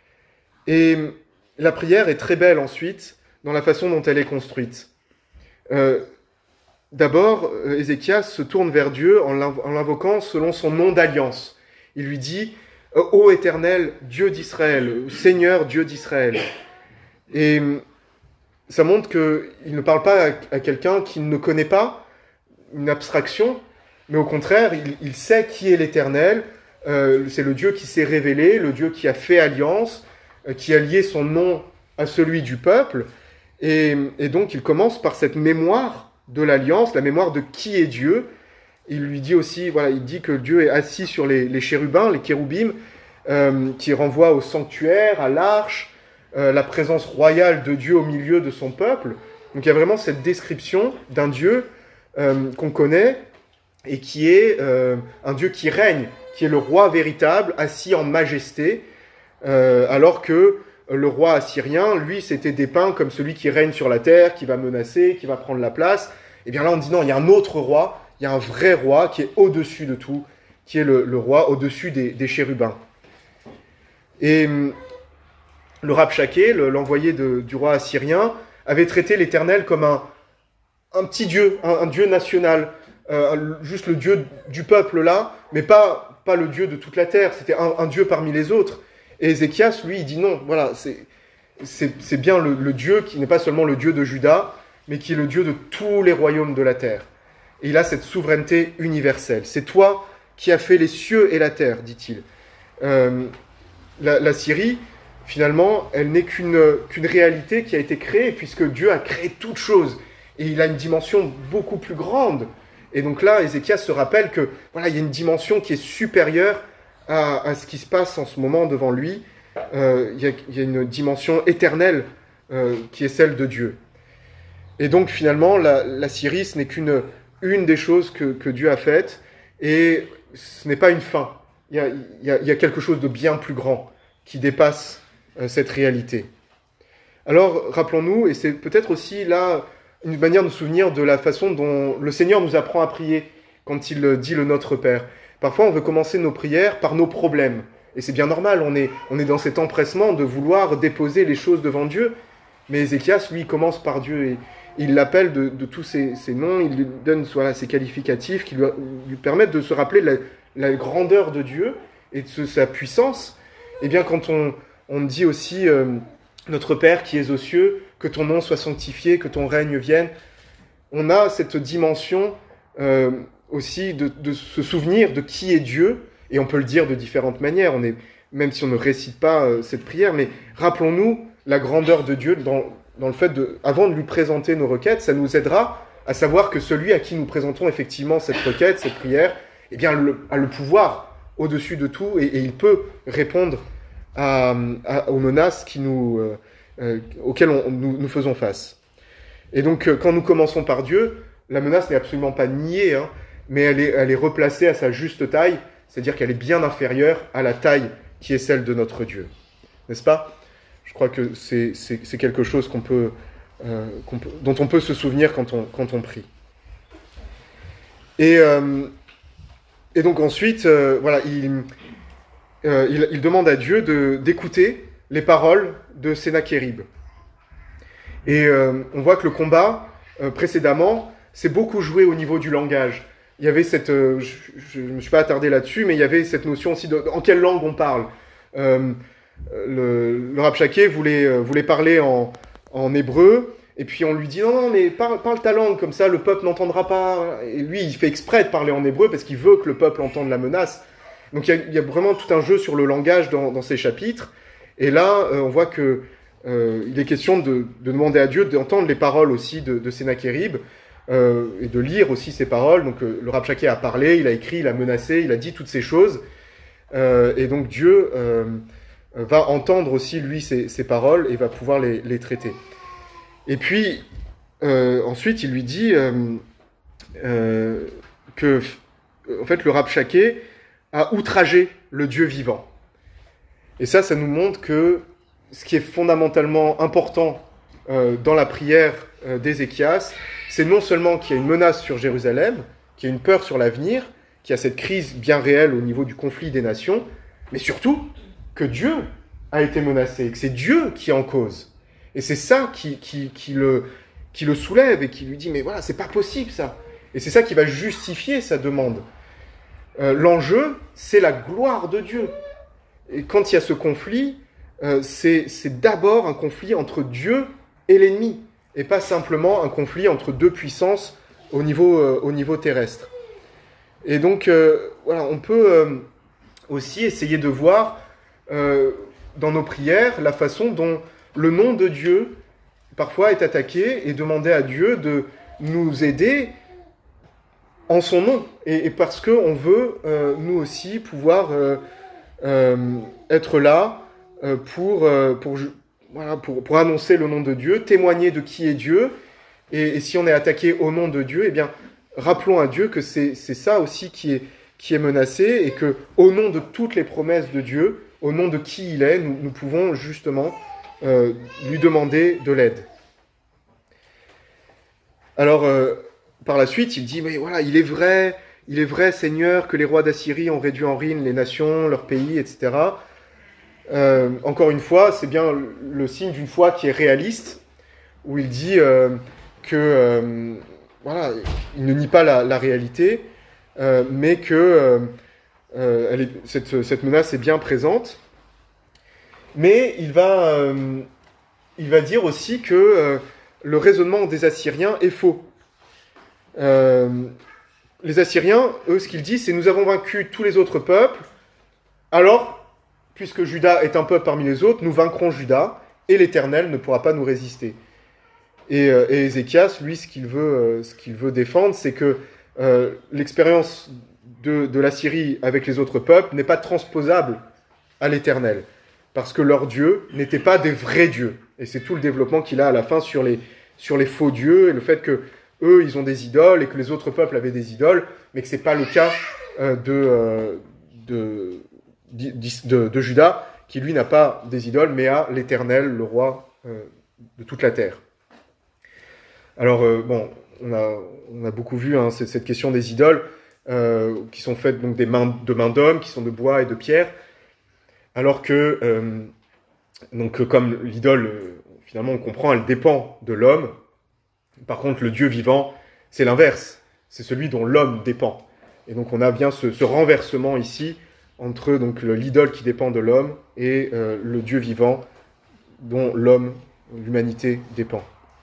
Et la prière est très belle ensuite dans la façon dont elle est construite. Euh, d'abord, Ézéchias se tourne vers Dieu en l'invoquant selon son nom d'alliance. Il lui dit « Ô Éternel, Dieu d'Israël, Seigneur Dieu d'Israël ». Et ça montre qu'il ne parle pas à, à quelqu'un qui ne connaît pas, une abstraction, mais au contraire, il, il sait qui est l'Éternel. Euh, c'est le Dieu qui s'est révélé, le Dieu qui a fait alliance, euh, qui a lié son nom à celui du peuple. Et, et donc, il commence par cette mémoire de l'alliance, la mémoire de qui est Dieu. Il lui dit aussi, voilà, il dit que Dieu est assis sur les, les chérubins, les kéroubim, euh, qui renvoient au sanctuaire, à l'arche, euh, la présence royale de Dieu au milieu de son peuple. Donc, il y a vraiment cette description d'un Dieu euh, qu'on connaît et qui est euh, un Dieu qui règne, qui est le roi véritable, assis en majesté, euh, alors que le roi assyrien, lui, s'était dépeint comme celui qui règne sur la terre, qui va menacer, qui va prendre la place. Et bien là, on dit non, il y a un autre roi, il y a un vrai roi qui est au-dessus de tout, qui est le, le roi au-dessus des, des chérubins. Et le Rabshakeh, l'envoyé de, du roi assyrien, avait traité l'Éternel comme un, un petit dieu, un, un dieu national, euh, juste le dieu du peuple là, mais pas, pas le dieu de toute la terre, c'était un, un dieu parmi les autres. Et Ézéchias, lui, il dit non, voilà, c'est, c'est, c'est bien le, le Dieu qui n'est pas seulement le Dieu de Juda, mais qui est le Dieu de tous les royaumes de la terre. Et il a cette souveraineté universelle. C'est toi qui as fait les cieux et la terre, dit-il. Euh, la, la Syrie, finalement, elle n'est qu'une, qu'une réalité qui a été créée, puisque Dieu a créé toute chose. Et il a une dimension beaucoup plus grande. Et donc là, Ézéchias se rappelle que voilà, il y a une dimension qui est supérieure À, à ce qui se passe en ce moment devant lui. Euh, il y a, il y a une dimension éternelle euh, qui est celle de Dieu. Et donc finalement, la, la Syrie, ce n'est qu'une une des choses que, que Dieu a faites, et ce n'est pas une fin. Il y a, il y a, il y a quelque chose de bien plus grand qui dépasse euh, cette réalité. Alors, rappelons-nous, et c'est peut-être aussi là une manière de nous souvenir de la façon dont le Seigneur nous apprend à prier quand il dit le Notre Père. Parfois, on veut commencer nos prières par nos problèmes. Et c'est bien normal, on est, on est dans cet empressement de vouloir déposer les choses devant Dieu. Mais Ézéchias, lui, commence par Dieu et il l'appelle de, de tous ses, ses noms, il lui donne voilà, ses qualificatifs qui lui, lui permettent de se rappeler la, la grandeur de Dieu et de sa puissance. Et bien, quand on, on dit aussi euh, « Notre Père qui es aux cieux, que ton nom soit sanctifié, que ton règne vienne », on a cette dimension euh, aussi de, de se souvenir de qui est Dieu, et on peut le dire de différentes manières, on est, même si on ne récite pas euh, cette prière, mais rappelons-nous la grandeur de Dieu dans, dans le fait de, avant de lui présenter nos requêtes, ça nous aidera à savoir que celui à qui nous présentons effectivement cette requête, cette prière, eh bien, le, a le pouvoir au-dessus de tout, et, et il peut répondre à, à, aux menaces qui nous, euh, euh, auxquelles on, nous, nous faisons face. Et donc, euh, quand nous commençons par Dieu, la menace n'est absolument pas niée, hein, mais elle est, elle est replacée à sa juste taille, c'est-à-dire qu'elle est bien inférieure à la taille qui est celle de notre Dieu. N'est-ce pas ? Je crois que c'est, c'est, c'est quelque chose qu'on peut, euh, qu'on peut, dont on peut se souvenir quand on, quand on prie. Et, euh, et donc ensuite, euh, voilà, il, euh, il, il demande à Dieu de, d'écouter les paroles de Sennachérib. Et euh, on voit que le combat, euh, précédemment, s'est beaucoup joué au niveau du langage. Il y avait cette, euh, je ne me suis pas attardé là-dessus, mais il y avait cette notion aussi de en quelle langue on parle. Euh, le, le Rabshakeh voulait, euh, voulait parler en, en hébreu, et puis on lui dit non, non, mais parle, parle ta langue, comme ça le peuple n'entendra pas. Et lui, il fait exprès de parler en hébreu parce qu'il veut que le peuple entende la menace. Donc il y a, il y a vraiment tout un jeu sur le langage dans, dans ces chapitres. Et là, euh, on voit que euh, il est question de, de demander à Dieu d'entendre les paroles aussi de, de Sennachérib. Euh, et de lire aussi ces paroles. Donc euh, le Rabshakeh a parlé, il a écrit, il a menacé, il a dit toutes ces choses. Euh, et donc Dieu euh, va entendre aussi lui ces, ces paroles et va pouvoir les, les traiter. Et puis euh, ensuite il lui dit euh, euh, que en fait le Rabshakeh a outragé le Dieu vivant. Et ça, ça nous montre que ce qui est fondamentalement important euh, dans la prière euh, d'Ézéchias, c'est non seulement qu'il y a une menace sur Jérusalem, qu'il y a une peur sur l'avenir, qu'il y a cette crise bien réelle au niveau du conflit des nations, mais surtout que Dieu a été menacé, que c'est Dieu qui est en cause. Et c'est ça qui, qui, qui, le, qui le soulève et qui lui dit « mais voilà, c'est pas possible ça ». Et c'est ça qui va justifier sa demande. Euh, l'enjeu, c'est la gloire de Dieu. Et quand il y a ce conflit, euh, c'est, c'est d'abord un conflit entre Dieu et l'ennemi, et pas simplement un conflit entre deux puissances au niveau, euh, au niveau terrestre. Et donc, euh, voilà, on peut euh, aussi essayer de voir euh, dans nos prières la façon dont le nom de Dieu parfois est attaqué et demander à Dieu de nous aider en son nom, et, et parce qu'on veut, euh, nous aussi, pouvoir euh, euh, être là euh, pour, euh, pour, voilà, pour, pour annoncer le nom de Dieu, témoigner de qui est Dieu, et, et si on est attaqué au nom de Dieu, eh bien, rappelons à Dieu que c'est, c'est ça aussi qui est, qui est menacé, et que au nom de toutes les promesses de Dieu, au nom de qui il est, nous, nous pouvons justement euh, lui demander de l'aide. Alors, euh, par la suite, il dit, mais voilà, il est vrai, il est vrai, Seigneur, que les rois d'Assyrie ont réduit en ruine les nations, leurs pays, et cetera. Euh, encore une fois, c'est bien le, le signe d'une foi qui est réaliste, où il dit euh, que, euh, voilà, il ne nie pas la, la réalité, euh, mais que euh, euh, elle est, cette, cette menace est bien présente. Mais il va, euh, il va dire aussi que euh, le raisonnement des Assyriens est faux. Euh, les Assyriens, eux, ce qu'ils disent, c'est « nous avons vaincu tous les autres peuples, alors, puisque Juda est un peuple parmi les autres, nous vaincrons Juda, et l'Éternel ne pourra pas nous résister. » Et, euh, et Ézéchias, lui, ce qu'il veut, euh, ce qu'il veut défendre, c'est que euh, l'expérience de, de l'Assyrie avec les autres peuples n'est pas transposable à l'Éternel, parce que leurs dieux n'étaient pas des vrais dieux. Et c'est tout le développement qu'il a à la fin sur les, sur les faux dieux, et le fait que eux, ils ont des idoles, et que les autres peuples avaient des idoles, mais que ce n'est pas le cas euh, de, euh, de, de, de Juda, qui lui n'a pas des idoles, mais a l'Éternel, le roi euh, de toute la terre. Alors, euh, bon, on a, on a beaucoup vu hein, cette question des idoles, euh, qui sont faites donc des mains, de mains d'hommes, qui sont de bois et de pierre, alors que, euh, donc, comme l'idole, euh, finalement, on comprend, elle dépend de l'homme. Par contre, le Dieu vivant, c'est l'inverse. C'est celui dont l'homme dépend. Et donc, on a bien ce, ce renversement ici entre donc, le, l'idole qui dépend de l'homme et euh, le Dieu vivant dont l'homme, l'humanité, dépend.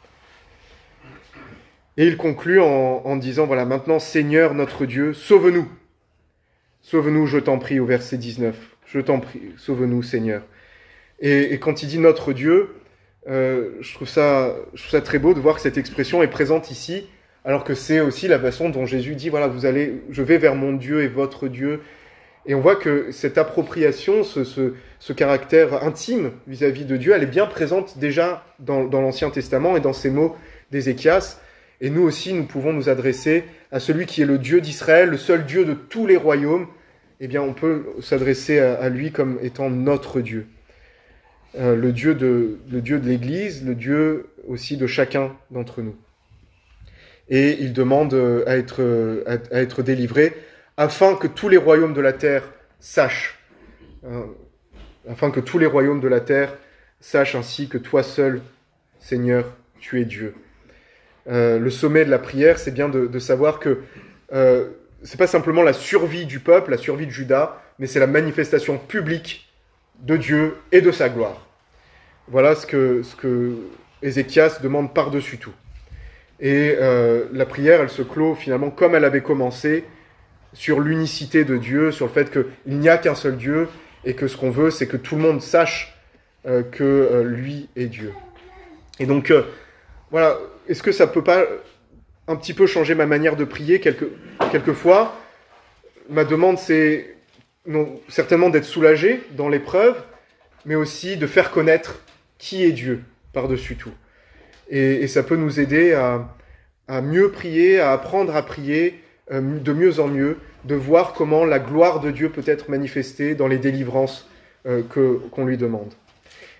Et il conclut en, en disant, voilà, maintenant, Seigneur notre Dieu, sauve-nous. Sauve-nous, je t'en prie, au verset dix-neuf. Je t'en prie, sauve-nous, Seigneur. Et, et quand il dit notre Dieu, Euh, je trouve ça, je trouve ça très beau de voir que cette expression est présente ici, alors que c'est aussi la façon dont Jésus dit, voilà, vous allez, je vais vers mon Dieu et votre Dieu. Et on voit que cette appropriation, ce, ce, ce caractère intime vis-à-vis de Dieu, elle est bien présente déjà dans, dans l'Ancien Testament et dans ces mots d'Ézéchias. Et nous aussi, nous pouvons nous adresser à celui qui est le Dieu d'Israël, le seul Dieu de tous les royaumes. Eh bien, on peut s'adresser à, à lui comme étant notre Dieu. Euh, le Dieu de, le Dieu de l'Église, le Dieu aussi de chacun d'entre nous. Et il demande à être, à, à être délivré afin que tous les royaumes de la terre sachent, hein, afin que tous les royaumes de la terre sachent ainsi que toi seul, Seigneur, tu es Dieu. Euh, le sommet de la prière, c'est bien de, de savoir que euh, c'est pas simplement la survie du peuple, la survie de Juda, mais c'est la manifestation publique de Dieu et de sa gloire. Voilà ce que, ce que Ézéchias demande par-dessus tout. Et euh, la prière, elle se clôt finalement comme elle avait commencé, sur l'unicité de Dieu, sur le fait qu'il n'y a qu'un seul Dieu, et que ce qu'on veut, c'est que tout le monde sache euh, que euh, lui est Dieu. Et donc, euh, voilà, est-ce que ça peut pas un petit peu changer ma manière de prier quelque, quelquefois? Ma demande, c'est non, certainement d'être soulagé dans l'épreuve, mais aussi de faire connaître qui est Dieu par-dessus tout. Et, et ça peut nous aider à, à mieux prier, à apprendre à prier euh, de mieux en mieux, de voir comment la gloire de Dieu peut être manifestée dans les délivrances euh, que, qu'on lui demande.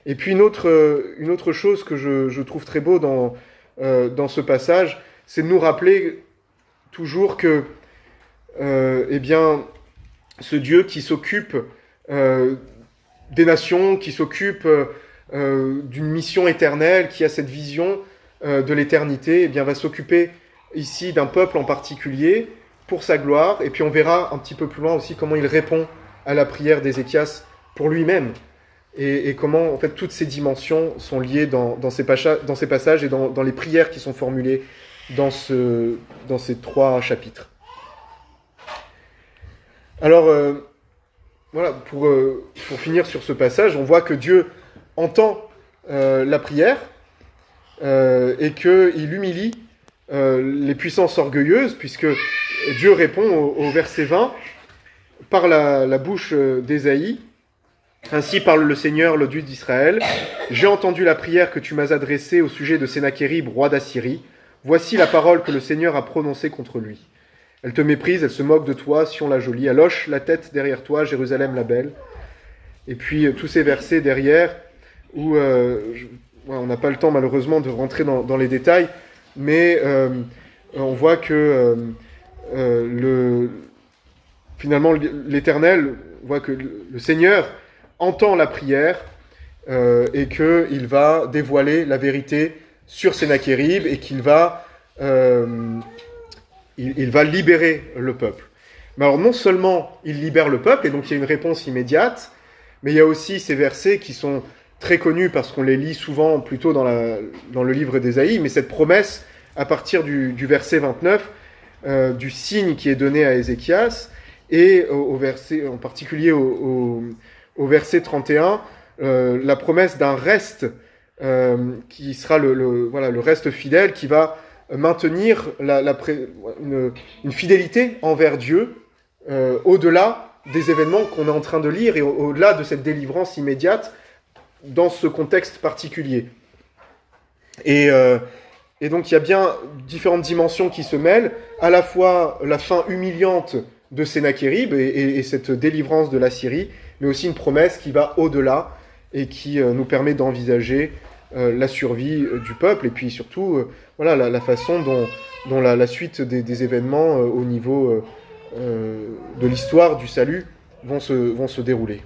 Et puis une autre, euh, une autre chose que je, je trouve très beau dans, euh, dans ce passage, c'est de nous rappeler toujours que euh, eh bien, ce Dieu qui s'occupe euh, des nations, qui s'occupe euh, d'une mission éternelle, qui a cette vision euh, de l'éternité, eh bien, va s'occuper ici d'un peuple en particulier pour sa gloire. Et puis on verra un petit peu plus loin aussi comment il répond à la prière d'Ézéchias pour lui-même. Et, et comment en fait toutes ces dimensions sont liées dans, dans, ces, pacha, dans ces passages et dans, dans les prières qui sont formulées dans, ce, dans ces trois chapitres. Alors, euh, voilà, pour, euh, pour finir sur ce passage, on voit que Dieu entend euh, la prière euh, et qu'il humilie euh, les puissances orgueilleuses, puisque Dieu répond au, au verset vingt par la, la bouche d'Ésaïe. Ainsi parle le Seigneur, le Dieu d'Israël. J'ai entendu la prière que tu m'as adressée au sujet de Sennachérib, roi d'Assyrie. Voici la parole que le Seigneur a prononcée contre lui. Elle te méprise, elle se moque de toi, Sion la jolie. Elle hoche la tête derrière toi, Jérusalem la belle. Et puis tous ces versets derrière, où euh, je, ouais, on n'a pas le temps malheureusement de rentrer dans, dans les détails, mais euh, on voit que euh, euh, le, finalement l'Éternel, on voit que le, le Seigneur entend la prière euh, et qu'il va dévoiler la vérité sur Sennachérib et qu'il va, euh, il, il va libérer le peuple. Mais alors non seulement il libère le peuple, et donc il y a une réponse immédiate, mais il y a aussi ces versets qui sont très connus parce qu'on les lit souvent plutôt dans, la, dans le livre d'Ésaïe, mais cette promesse à partir du, du verset vingt-neuf, euh, du signe qui est donné à Ézéchias, et au, au verset, en particulier au, au Au verset trente et un, euh, la promesse d'un reste euh, qui sera le, le, voilà, le reste fidèle, qui va maintenir la, la pré... une, une fidélité envers Dieu euh, au-delà des événements qu'on est en train de lire et au- au-delà de cette délivrance immédiate dans ce contexte particulier. Et, euh, et donc il y a bien différentes dimensions qui se mêlent, à la fois la fin humiliante de Sennachérib et, et, et cette délivrance de la Syrie, mais aussi une promesse qui va au-delà et qui euh, nous permet d'envisager euh, la survie euh, du peuple et puis surtout euh, voilà, la, la façon dont, dont la, la suite des, des événements euh, au niveau euh, euh, de l'histoire du salut vont se, vont se dérouler.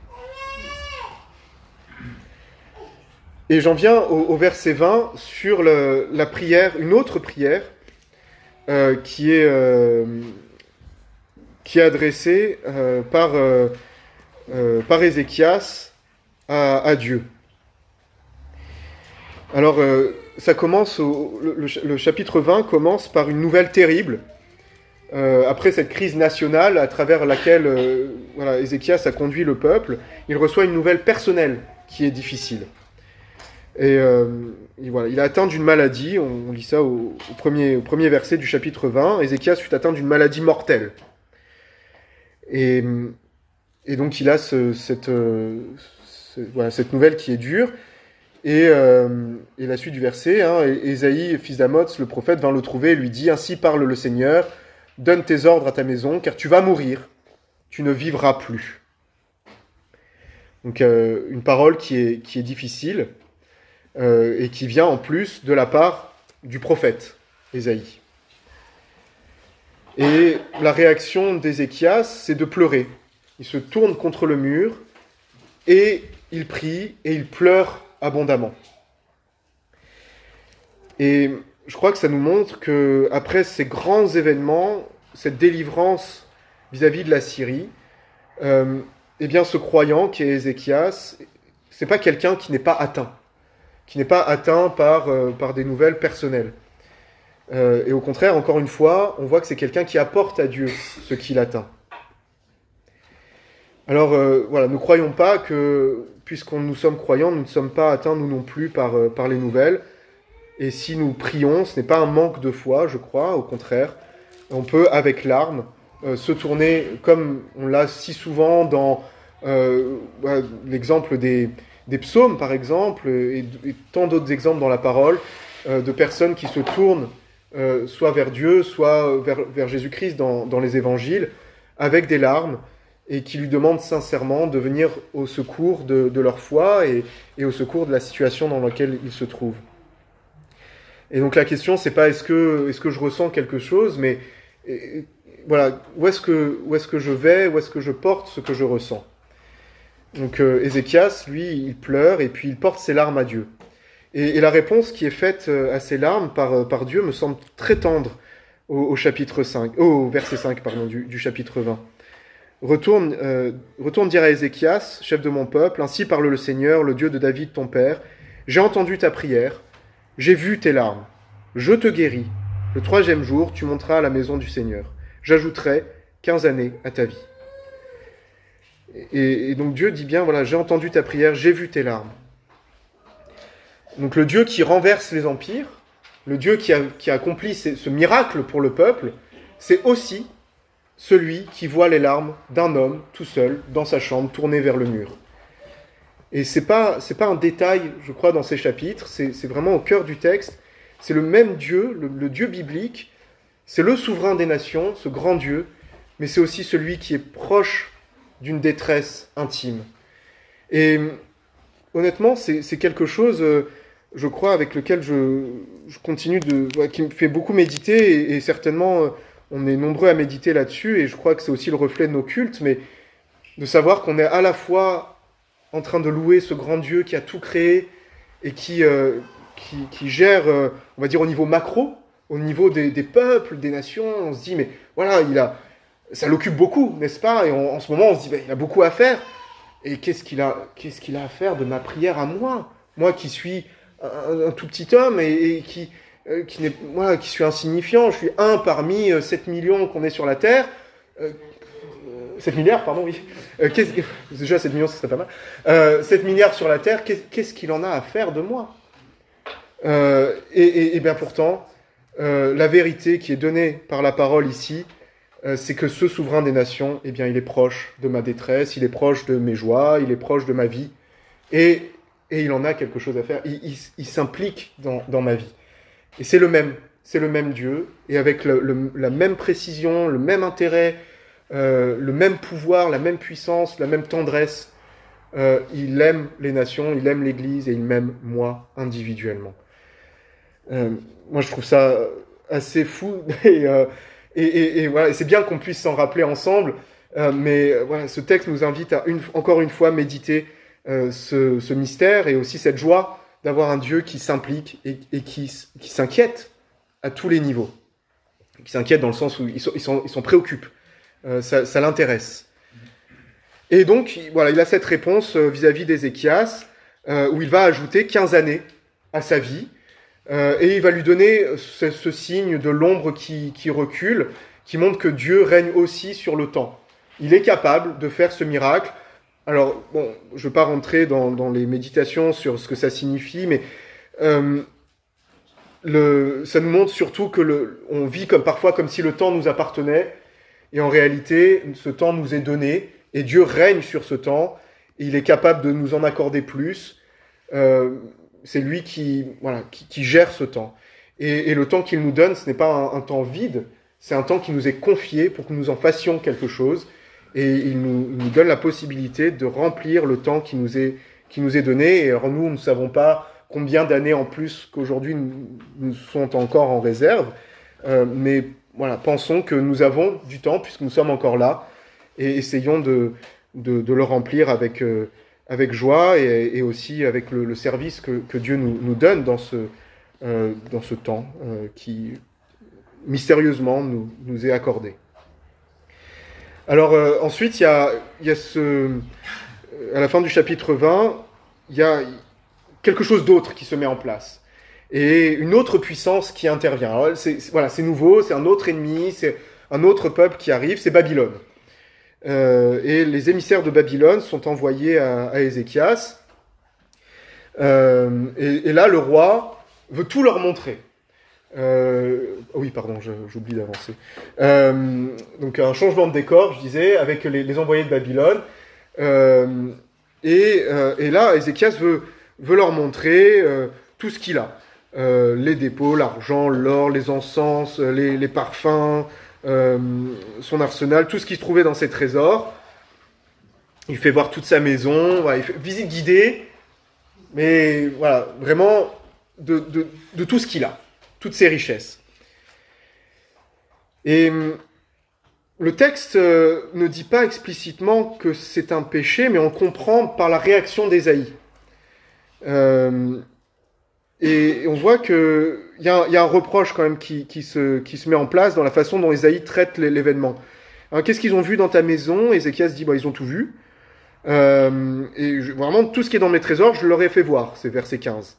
Et j'en viens au, au verset vingt sur le, la prière, une autre prière euh, qui, est, euh, qui est adressée euh, par... Euh, Euh, par Ézéchias à, à Dieu. Alors, euh, ça commence, au, le, le chapitre vingt commence par une nouvelle terrible, euh, après cette crise nationale à travers laquelle euh, voilà, Ézéchias a conduit le peuple, il reçoit une nouvelle personnelle qui est difficile. Et, euh, et voilà, il est atteint d'une maladie, on, on lit ça au, au, premier, au premier verset du chapitre vingt, Ézéchias fut atteint d'une maladie mortelle. Et... Et donc il a ce, cette, euh, ce, voilà, cette nouvelle qui est dure. Et, euh, et la suite du verset, hein, Ésaïe, fils d'Amoz, le prophète, vint le trouver et lui dit « Ainsi parle le Seigneur, donne tes ordres à ta maison, car tu vas mourir, tu ne vivras plus. » Donc euh, une parole qui est, qui est difficile euh, et qui vient en plus de la part du prophète Ésaïe. Et la réaction d'Ézéchias, c'est de pleurer. Il se tourne contre le mur et il prie et il pleure abondamment. Et je crois que ça nous montre que après ces grands événements, cette délivrance vis-à-vis de la Syrie, euh, eh bien ce croyant qui est Ézéchias, c'est pas quelqu'un qui n'est pas atteint, qui n'est pas atteint par, euh, par des nouvelles personnelles. Euh, et au contraire, encore une fois, on voit que c'est quelqu'un qui apporte à Dieu ce qu'il atteint. Alors euh, voilà, ne croyons pas que, puisqu'on nous sommes croyants, nous ne sommes pas atteints nous non plus par, euh, par les nouvelles. Et si nous prions, ce n'est pas un manque de foi, je crois, au contraire. On peut, avec larmes, euh, se tourner, comme on l'a si souvent dans euh, ouais, l'exemple des, des psaumes, par exemple, et, et tant d'autres exemples dans la parole, euh, de personnes qui se tournent euh, soit vers Dieu, soit vers, vers Jésus-Christ dans, dans les évangiles, avec des larmes, et qui lui demandent sincèrement de venir au secours de, de leur foi et, et au secours de la situation dans laquelle ils se trouvent. Et donc la question, c'est pas est-ce que, est-ce que je ressens quelque chose, mais et, voilà, où est-ce que, où est-ce que je vais, où est-ce que je porte ce que je ressens. Donc euh, Ézéchias, lui, il pleure et puis il porte ses larmes à Dieu. Et, et la réponse qui est faite à ces larmes par, par Dieu me semble très tendre au, au chapitre cinq, oh, au verset cinq pardon, du, du chapitre vingt. Retourne, euh, retourne dire à Ézéchias, chef de mon peuple, ainsi parle le Seigneur, le Dieu de David, ton père. J'ai entendu ta prière, j'ai vu tes larmes. Je te guéris. Le troisième jour, tu monteras à la maison du Seigneur. J'ajouterai quinze années à ta vie. Et, et donc Dieu dit bien, voilà, j'ai entendu ta prière, j'ai vu tes larmes. Donc le Dieu qui renverse les empires, le Dieu qui a, qui a accompli ce, ce miracle pour le peuple, c'est aussi celui qui voit les larmes d'un homme tout seul dans sa chambre tourné vers le mur. Et c'est pas c'est pas un détail, je crois, dans ces chapitres, c'est, c'est vraiment au cœur du texte. C'est le même Dieu, le, le Dieu biblique, c'est le souverain des nations, ce grand Dieu, mais c'est aussi celui qui est proche d'une détresse intime. Et honnêtement, c'est, c'est quelque chose, je crois, avec lequel je, je continue de, ouais, qui me fait beaucoup méditer, et, et certainement on est nombreux à méditer là-dessus, et je crois que c'est aussi le reflet de nos cultes, mais de savoir qu'on est à la fois en train de louer ce grand Dieu qui a tout créé et qui, euh, qui, qui gère, euh, on va dire, au niveau macro, au niveau des, des peuples, des nations. On se dit, mais voilà, il a, ça l'occupe beaucoup, n'est-ce pas? Et on, en ce moment, on se dit, ben, il a beaucoup à faire. Et qu'est-ce qu'il a, qu'est-ce qu'il a à faire de ma prière à moi? Moi qui suis un, un tout petit homme et, et qui, euh, qui, n'est, moi, qui suis insignifiant, je suis un parmi euh, sept millions qu'on est sur la Terre. Euh, sept milliards, pardon, oui. Euh, déjà, sept millions, ce serait pas mal. Euh, sept milliards sur la Terre, qu'est-ce, qu'est-ce qu'il en a à faire de moi? euh, et, et, et bien pourtant, euh, la vérité qui est donnée par la parole ici, euh, c'est que ce souverain des nations, eh bien, il est proche de ma détresse, il est proche de mes joies, il est proche de ma vie, et, et il en a quelque chose à faire. Il, il, il s'implique dans, dans ma vie. Et c'est le même, c'est le même Dieu, et avec le, le, la même précision, le même intérêt, Euh, le même pouvoir, la même puissance, la même tendresse. Euh, il aime les nations, il aime l'Église et il m'aime moi individuellement. Euh, moi, je trouve ça assez fou et, euh, et, et, et voilà, c'est bien qu'on puisse s'en rappeler ensemble. Euh, mais euh, voilà, ce texte nous invite à une, encore une fois méditer euh, ce, ce mystère et aussi cette joie d'avoir un Dieu qui s'implique et, et qui, qui s'inquiète à tous les niveaux, qui s'inquiète dans le sens où ils sont, ils sont, ils sont préoccupés. Euh, ça, ça l'intéresse. Et donc, voilà, il a cette réponse euh, vis-à-vis d'Ézéchias, euh, où il va ajouter quinze années à sa vie, euh, et il va lui donner ce, ce signe de l'ombre qui, qui recule, qui montre que Dieu règne aussi sur le temps. Il est capable de faire ce miracle. Alors, bon, je ne vais pas rentrer dans, dans les méditations sur ce que ça signifie, mais euh, le, ça nous montre surtout que le, on vit comme, parfois comme si le temps nous appartenait. Et en réalité, ce temps nous est donné, et Dieu règne sur ce temps, et il est capable de nous en accorder plus. Euh, c'est lui qui, voilà, qui, qui gère ce temps. Et, et le temps qu'il nous donne, ce n'est pas un, un temps vide, c'est un temps qui nous est confié pour que nous en fassions quelque chose, et il nous, il nous donne la possibilité de remplir le temps qui nous est, qui nous est donné. Et alors nous, nous ne savons pas combien d'années en plus qu'aujourd'hui nous, nous sont encore en réserve, euh, mais voilà, pensons que nous avons du temps puisque nous sommes encore là et essayons de, de, de le remplir avec, euh, avec joie et, et aussi avec le, le service que, que Dieu nous, nous donne dans ce, euh, dans ce temps euh, qui mystérieusement nous, nous est accordé. Alors euh, ensuite, il y a, il y a ce, à la fin du chapitre vingt, il y a quelque chose d'autre qui se met en place. Et une autre puissance qui intervient. Alors, c'est, c'est, voilà, c'est nouveau, c'est un autre ennemi, c'est un autre peuple qui arrive, c'est Babylone. Euh, et les émissaires de Babylone sont envoyés à, à Ézéchias. Euh, et, et là, le roi veut tout leur montrer. Euh, oui, pardon, je, j'oublie d'avancer. Euh, donc un changement de décor, je disais, avec les, les envoyés de Babylone. Euh, et, euh, et là, Ézéchias veut, veut leur montrer euh, tout ce qu'il a. Euh, les dépôts, l'argent, l'or, les encens, les, les parfums, euh, son arsenal, tout ce qui se trouvait dans ses trésors. il fait voir toute sa maison, voilà, il fait visite guidée, mais voilà, vraiment de, de, de tout ce qu'il a, toutes ses richesses. Et le texte euh, ne dit pas explicitement que c'est un péché, mais on comprend par la réaction d'Ésaïe. Euh, et on voit qu'il y, y a un reproche quand même qui, qui, se, qui se met en place dans la façon dont Ésaïe traite l'événement. Alors, qu'est-ce qu'ils ont vu dans ta maison? Ézéchias dit, bah, ils ont tout vu. Euh, et je, vraiment, tout ce qui est dans mes trésors, je leur ai fait voir. C'est verset quinze.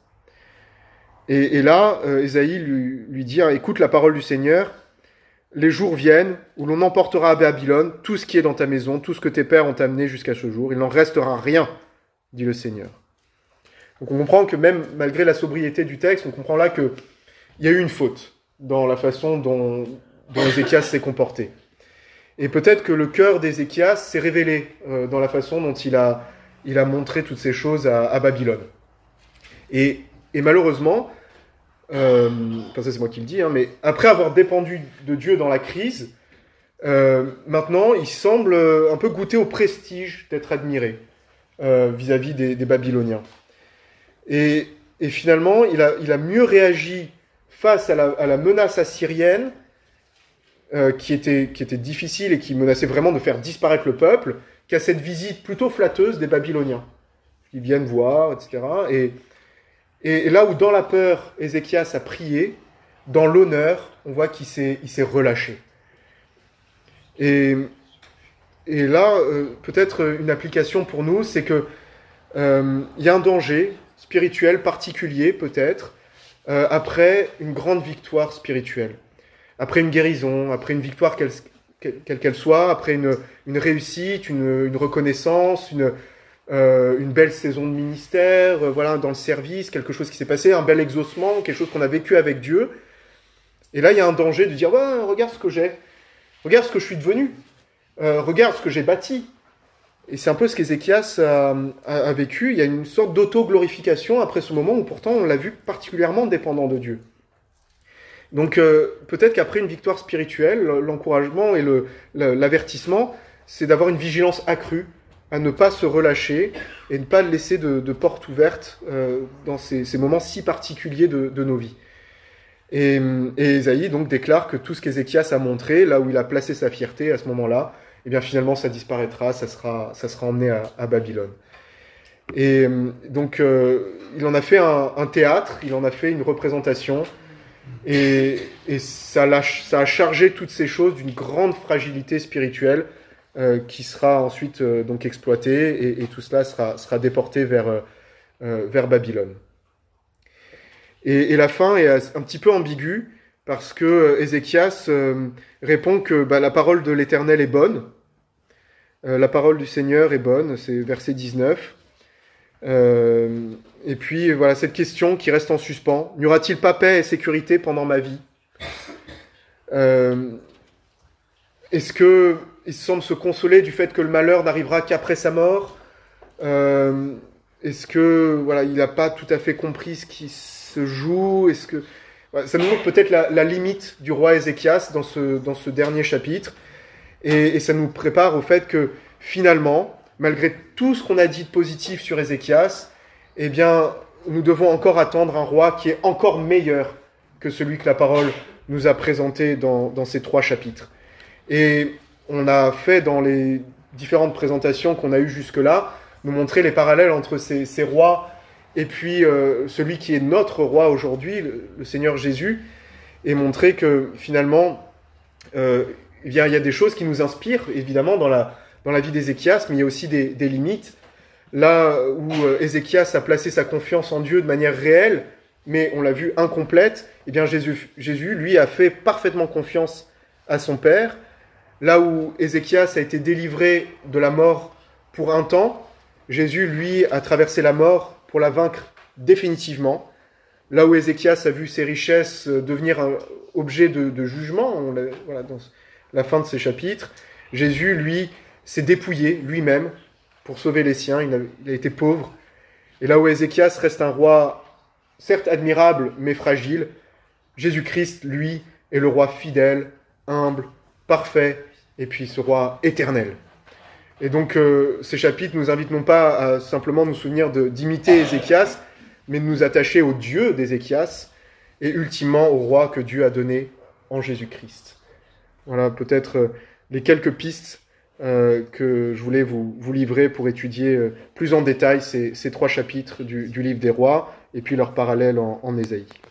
Et, et là, euh, Ésaïe lui, lui dit, hein, écoute la parole du Seigneur. Les jours viennent où l'on emportera à Babylone tout ce qui est dans ta maison, tout ce que tes pères ont amené jusqu'à ce jour. Il n'en restera rien, dit le Seigneur. Donc on comprend que même malgré la sobriété du texte, on comprend là qu'il y a eu une faute dans la façon dont, dont Ézéchias s'est comporté. Et peut-être que le cœur d'Ézéchias s'est révélé euh, dans la façon dont il a, il a montré toutes ces choses à, à Babylone. Et, et malheureusement, Euh, enfin ça c'est moi qui le dis, hein, mais après avoir dépendu de Dieu dans la crise, euh, maintenant il semble un peu goûter au prestige d'être admiré euh, vis-à-vis des, des Babyloniens. Et, et finalement, il a, il a mieux réagi face à la, à la menace assyrienne, euh, qui, était, qui était difficile et qui menaçait vraiment de faire disparaître le peuple, qu'à cette visite plutôt flatteuse des Babyloniens. Ils viennent voir, et cetera. Et Et là où dans la peur, Ézéchias a prié, dans l'honneur, on voit qu'il s'est, il s'est relâché. Et, et là, euh, peut-être une application pour nous, c'est que euh, y a un danger spirituel particulier, peut-être, euh, après une grande victoire spirituelle. Après une guérison, après une victoire quelle quelle qu'elle soit, après une, une réussite, une, une reconnaissance, une... Euh, une belle saison de ministère, euh, voilà, dans le service, quelque chose qui s'est passé, un bel exaucement, quelque chose qu'on a vécu avec Dieu. Et là, il y a un danger de dire, ouais, regarde ce que j'ai, regarde ce que je suis devenu, euh, regarde ce que j'ai bâti. Et c'est un peu ce qu'Ézéchias a, a, a vécu. Il y a une sorte d'auto-glorification après ce moment où pourtant on l'a vu particulièrement dépendant de Dieu. Donc euh, peut-être qu'après une victoire spirituelle, l'encouragement et le, l'avertissement, c'est d'avoir une vigilance accrue, à ne pas se relâcher et ne pas laisser de, de porte ouverte euh, dans ces, ces moments si particuliers de, de nos vies. Et, et Ésaïe donc déclare que tout ce qu'Ézéchias a montré, là où il a placé sa fierté à ce moment-là, eh bien finalement ça disparaîtra, ça sera, ça sera emmené à, à Babylone. Et donc euh, il en a fait un, un théâtre, il en a fait une représentation, et, et ça, l'a, ça a chargé toutes ces choses d'une grande fragilité spirituelle, Euh, qui sera ensuite euh, donc exploité et, et tout cela sera, sera déporté vers, euh, vers Babylone. Et, et la fin est un petit peu ambiguë parce que Ézéchias euh, répond que bah, la parole de l'Éternel est bonne, euh, la parole du Seigneur est bonne, c'est verset dix-neuf. Euh, et puis voilà cette question qui reste en suspens, n'y aura-t-il pas paix et sécurité pendant ma vie? euh, Est-ce que il semble se consoler du fait que le malheur n'arrivera qu'après sa mort? euh, Est-ce que voilà, il n'a pas tout à fait compris ce qui se joue? Est-ce que voilà, ça nous montre peut-être la, la limite du roi Ézéchias dans ce, dans ce dernier chapitre, et, et ça nous prépare au fait que finalement, malgré tout ce qu'on a dit de positif sur Ézéchias, eh bien, nous devons encore attendre un roi qui est encore meilleur que celui que la parole nous a présenté dans, dans ces trois chapitres. Et on a fait dans les différentes présentations qu'on a eues jusque-là, nous montrer les parallèles entre ces, ces rois et puis euh, celui qui est notre roi aujourd'hui, le, le Seigneur Jésus, et montrer que finalement, euh, eh bien, il y a des choses qui nous inspirent, évidemment, dans la, dans la vie d'Ézéchias, mais il y a aussi des, des limites. Là où euh, Ézéchias a placé sa confiance en Dieu de manière réelle, mais on l'a vu incomplète, eh bien Jésus, Jésus, lui, a fait parfaitement confiance à son Père. Là où Ézéchias a été délivré de la mort pour un temps, Jésus, lui, a traversé la mort pour la vaincre définitivement. Là où Ézéchias a vu ses richesses devenir un objet de, de jugement, on l'a, voilà, dans la fin de ces chapitres, Jésus, lui, s'est dépouillé lui-même pour sauver les siens. Il a, il a été pauvre. Et là où Ézéchias reste un roi, certes admirable, mais fragile, Jésus-Christ, lui, est le roi fidèle, humble, parfait, et puis ce roi éternel. Et donc euh, ces chapitres nous invitent non pas à simplement nous souvenir de, d'imiter Ézéchias, mais de nous attacher au Dieu d'Ézéchias et ultimement au roi que Dieu a donné en Jésus-Christ. Voilà peut-être euh, les quelques pistes euh, que je voulais vous, vous livrer pour étudier euh, plus en détail ces, ces trois chapitres du, du livre des rois et puis leur parallèle en, en Ésaïe.